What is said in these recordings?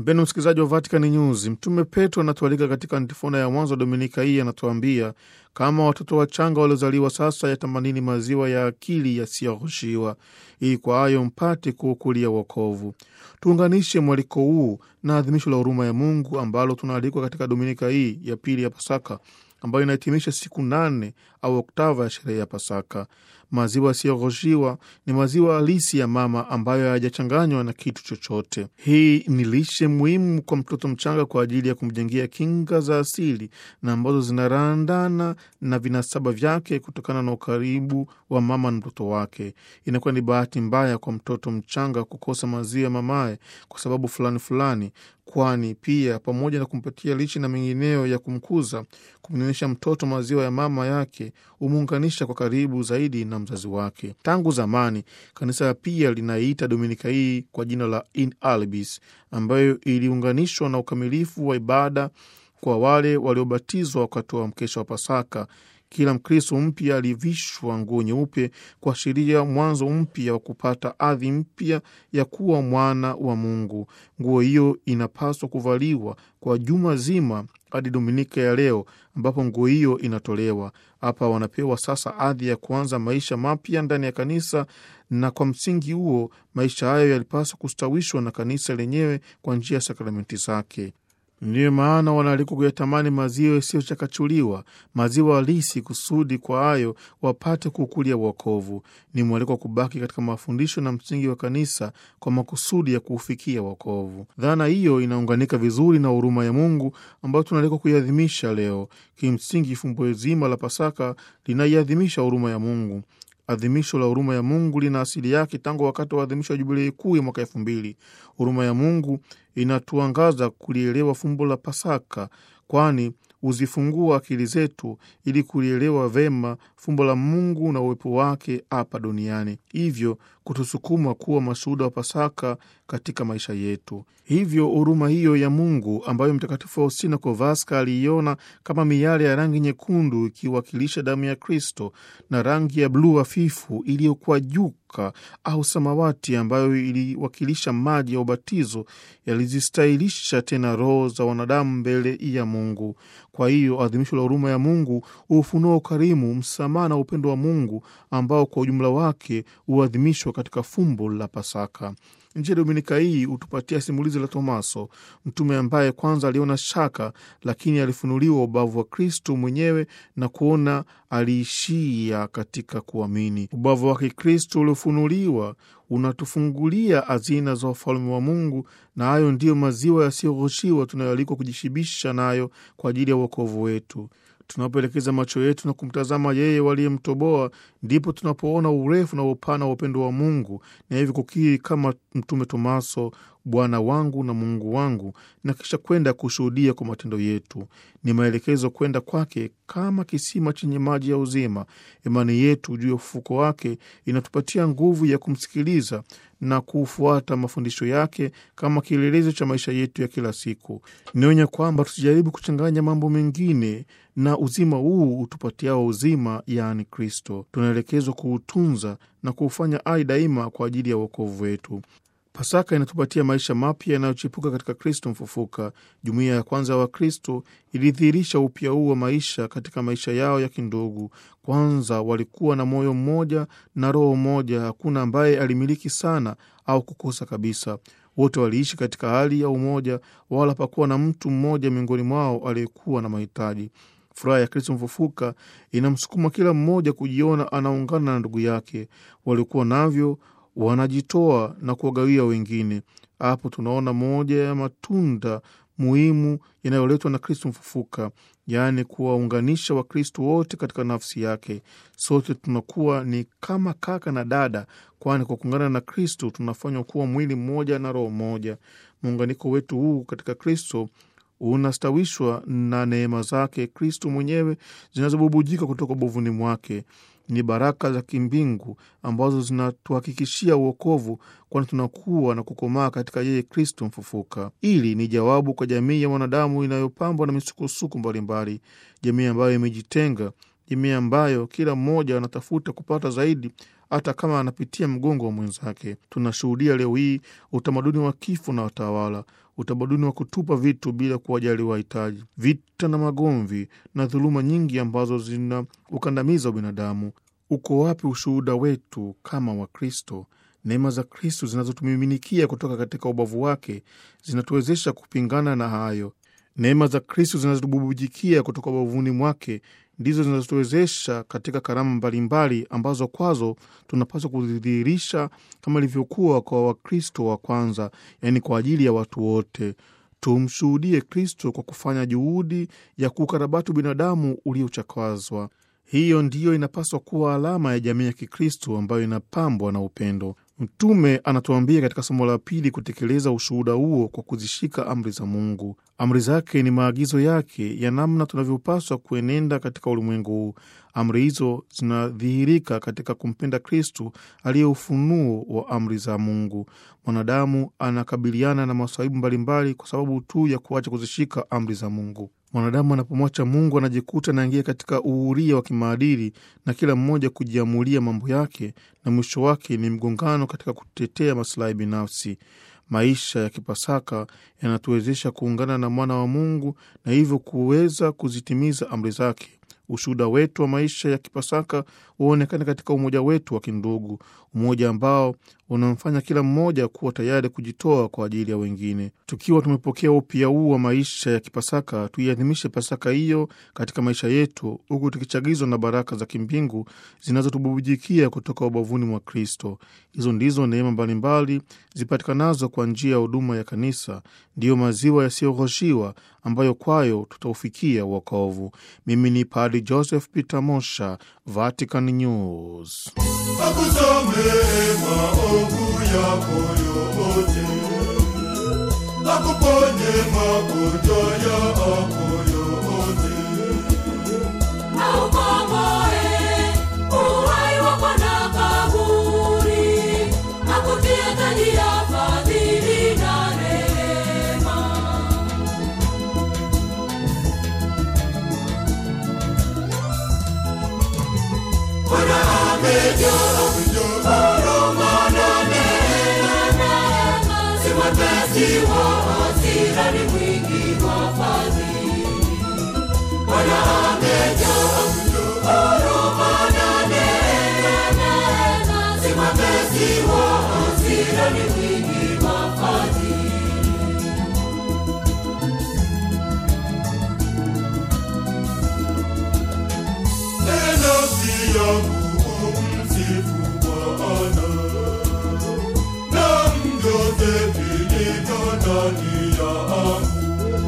Mpendwa msikilizaji wa Vatican News, Mtume Petro anatualika katika antifona ya mwanzo wa Dominika hii, anatuambia kama watoto wachanga waliozaliwa sasa, yatamanini maziwa ya akili yasiyoghoshiwa, ili kwa hayo mpate kuukulia wokovu. Tuunganishe mwaliko huu na adhimisho la huruma ya Mungu ambalo tunaalikwa katika Dominika hii ya pili ya Pasaka, ambayo inahitimisha siku 8 au oktava ya sherehe ya Pasaka. Maziwa yasiyoghoshiwa ni maziwa halisi ya mama ambayo hayajachanganywa na kitu chochote. Hii ni lishe muhimu kwa mtoto mchanga kwa ajili ya kumjengea kinga za asili na ambazo zinarandana na vinasaba vyake kutokana na ukaribu wa mama na mtoto wake. Inakuwa ni bahati mbaya kwa mtoto mchanga kukosa maziwa ya mamaye kwa sababu fulani, kwani pia pamoja na kumpatia lishe na mengineo ya kumkuza, kumnyonyesha mtoto maziwa ya mama yake umuunganisha kwa karibu zaidi na mzazi wake. Tangu zamani kanisa pia linaita Dominika hii kwa jina la In Albis, ambayo iliunganishwa na ukamilifu wa ibada kwa wale waliobatizwa wakati wa mkesha wa Pasaka. Kila Mkristo mpya alivishwa nguo nyeupe kuashiria mwanzo mpya wa kupata hadhi mpya ya kuwa mwana wa Mungu. Nguo hiyo inapaswa kuvaliwa kwa juma zima hadi Dominika ya leo, ambapo nguo hiyo inatolewa. Hapa wanapewa sasa hadhi ya kuanza maisha mapya ndani ya kanisa, na kwa msingi huo maisha hayo yalipaswa kustawishwa na kanisa lenyewe kwa njia ya sakramenti zake. Ndiyo maana wanaalikwa kuyatamani maziwa yasiyochakachuliwa, maziwa halisi, kusudi kwa hayo wapate kukulia wokovu. Ni mwaliko kubaki katika mafundisho na msingi wa kanisa kwa makusudi ya kuufikia wokovu. Dhana hiyo inaunganika vizuri na huruma ya Mungu ambayo tunaalikwa kuiadhimisha leo. Kimsingi fumbo zima la Pasaka linaiadhimisha huruma ya Mungu. Adhimisho la huruma ya Mungu lina asili yake tangu wakati wa adhimisho wa Jubilei kuu ya mwaka 2000. Huruma ya Mungu inatuangaza kulielewa fumbo la Pasaka, kwani uzifungua akili zetu ili kulielewa vema fumbo la Mungu na uwepo wake hapa duniani, hivyo kutusukuma kuwa mashuhuda wa Pasaka katika maisha yetu. Hivyo huruma hiyo ya Mungu ambayo Mtakatifu Faustina Kowalska aliiona kama miale ya rangi nyekundu ikiwakilisha damu ya Kristo, na rangi ya bluu hafifu iliyokuwa juka au samawati ambayo iliwakilisha maji ya ubatizo, yalizistahilisha tena roho za wanadamu mbele ya Mungu. Kwa hiyo adhimisho la huruma ya Mungu hufunua ukarimu, msamaha na upendo wa Mungu ambao kwa ujumla wake huadhimishwa katika fumbo la Pasaka. Nje Dominika hii hutupatia simulizi la Tomaso, mtume ambaye kwanza aliona shaka, lakini alifunuliwa ubavu wa Kristo mwenyewe na kuona aliishia katika kuamini. Ubavu wake Kristo uliofunuliwa unatufungulia hazina za ufalme wa Mungu, na hayo ndiyo maziwa yasiyoghoshiwa tunayoalikwa kujishibisha nayo kwa ajili ya wokovu wetu. Tunapoelekeza macho yetu na kumtazama yeye waliyemtoboa, ndipo tunapoona urefu na upana wa upendo wa Mungu, na hivi kukiri kama mtume Tomaso, Bwana wangu na Mungu wangu, na kisha kwenda kushuhudia kwa matendo yetu. Ni maelekezo kwenda kwake kama kisima chenye maji ya uzima. Imani yetu juu ya ufufuko wake inatupatia nguvu ya kumsikiliza na kufuata mafundisho yake kama kielelezo cha maisha yetu ya kila siku. Nionya kwamba tusijaribu kuchanganya mambo mengine na uzima huu utupatiao uzima, yaani Kristo. Tunaelekezwa kuutunza na kuufanya hai daima kwa ajili ya wokovu wetu. Pasaka inatupatia maisha mapya yanayochipuka katika Kristo mfufuka. Jumuiya ya kwanza wa Kristo ilidhihirisha upya huu wa maisha katika maisha yao ya kindugu. Kwanza walikuwa na moyo mmoja na roho moja, hakuna ambaye alimiliki sana au kukosa kabisa. Wote waliishi katika hali ya umoja, wala pakuwa na mtu mmoja miongoni mwao aliyekuwa na mahitaji. Furaha ya Kristo mfufuka inamsukuma kila mmoja kujiona anaungana na ndugu yake. Walikuwa navyo wanajitoa na kuwagawia wengine. Hapo tunaona moja ya matunda muhimu yanayoletwa na Kristo mfufuka, yaani kuwaunganisha Wakristo wote katika nafsi yake. Sote tunakuwa ni kama kaka na dada, kwani kwa kuungana na Kristo tunafanywa kuwa mwili mmoja na roho moja. Muunganiko wetu huu katika Kristo unastawishwa na neema zake Kristo mwenyewe zinazobubujika kutoka bovuni mwake. Ni baraka za kimbingu ambazo zinatuhakikishia uokovu, kwani tunakuwa na kukomaa katika yeye Kristo mfufuka. Ili ni jawabu kwa jamii ya wanadamu inayopambwa na misukosuko mbalimbali, jamii ambayo imejitenga, jamii ambayo kila mmoja anatafuta kupata zaidi hata kama anapitia mgongo wa mwenzake. Tunashuhudia leo hii utamaduni wa kifo na watawala, utamaduni wa kutupa vitu bila kuwajali wahitaji, vita na magomvi na dhuluma nyingi ambazo zina ukandamiza binadamu. Uko wapi ushuhuda wetu kama Wakristo? Neema za Kristo zinazotumiminikia kutoka katika ubavu wake zinatuwezesha kupingana na hayo. Neema za Kristo zinazotububujikia kutoka ubavuni mwake ndizo zinazotuwezesha katika karama mbalimbali ambazo kwazo tunapaswa kudhihirisha kama ilivyokuwa kwa Wakristo wa kwanza, yani kwa ajili ya watu wote. Tumshuhudie Kristo kwa kufanya juhudi ya kukarabati binadamu uliochakazwa. Hiyo ndiyo inapaswa kuwa alama ya jamii ya Kikristo ambayo inapambwa na upendo. Mtume anatuambia katika somo la pili kutekeleza ushuhuda huo kwa kuzishika amri za Mungu. Amri zake ni maagizo yake ya namna tunavyopaswa kuenenda katika ulimwengu huu. Amri hizo zinadhihirika katika kumpenda Kristo aliye ufunuo wa amri za Mungu. Mwanadamu anakabiliana na masaibu mbalimbali kwa sababu tu ya kuacha kuzishika amri za Mungu. Mwanadamu anapomwacha Mungu anajikuta anaingia katika uhuria wa kimaadili na kila mmoja kujiamulia mambo yake, na mwisho wake ni mgongano katika kutetea maslahi binafsi. Maisha ya Kipasaka yanatuwezesha kuungana na mwana wa Mungu na hivyo kuweza kuzitimiza amri zake. Ushuhuda wetu wa maisha ya Kipasaka uonekane katika umoja wetu wa kindugu, umoja ambao unamfanya kila mmoja kuwa tayari kujitoa kwa ajili ya wengine. Tukiwa tumepokea upya huu wa maisha ya Kipasaka, tuiadhimishe Pasaka hiyo katika maisha yetu, huku tukichagizwa na baraka za kimbingu zinazotububujikia kutoka ubavuni mwa Kristo. Hizo ndizo neema mbalimbali zipatikanazo kwa njia ya huduma ya kanisa, ndiyo maziwa yasiyoghoshiwa ambayo kwayo tutaufikia wokovu. Mimi ni Padre Joseph Peter Mosha, Vatican News. Akusamehe maovu yako yote, akuponye magonjwa yako yote, aukomboe uhai wako na kaburi, akutie taji ya fadhili na rehema. Bwana amejaa huruma na neema, si mwepesi wa hasira, ni mwingi wa fadhili. Bwana amejaa huruma na neema, si mwepesi wa hasira, ni mwingi wa fadhili. nafsi yangu umsifu Bwana, na vyote vilivyo ndani yangu.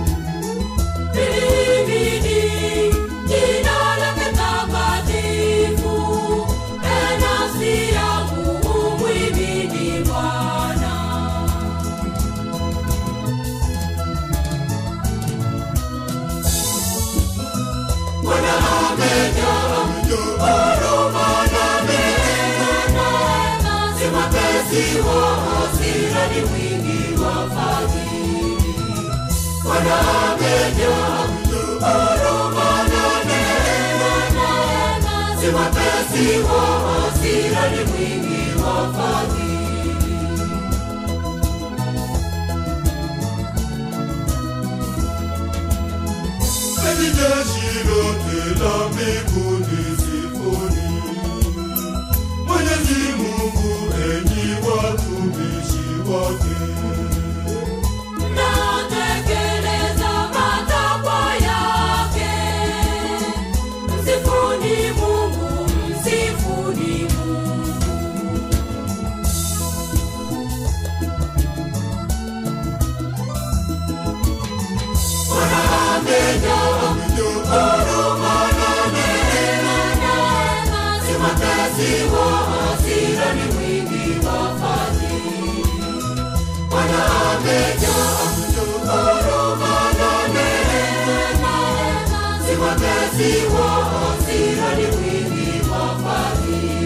Bimini jina lake takatifu, nafsi yangu umhimidi Bwana. Bwana amejaa huruma na neema, si mwepesi wa hasira, ni mwingi wa fadhili. Bwana amejaa huruma na neema, si mwepesi wa hasira, ni mwingi wa fadhili. Enyi jeshi lote la mbinguni sifuni Mwenyezi Mungu, enyi watumishi wake. Natekeleza matakwa yake, msifuni Mungu, msifuni Mungu. Bwana amejaa huruma na neema, si mwepesi wa hasira, ni mwingi wa fadhili. Bwana amejaa huruma na neema, si mwepesi wa hasira, ni mwingi wa fadhili.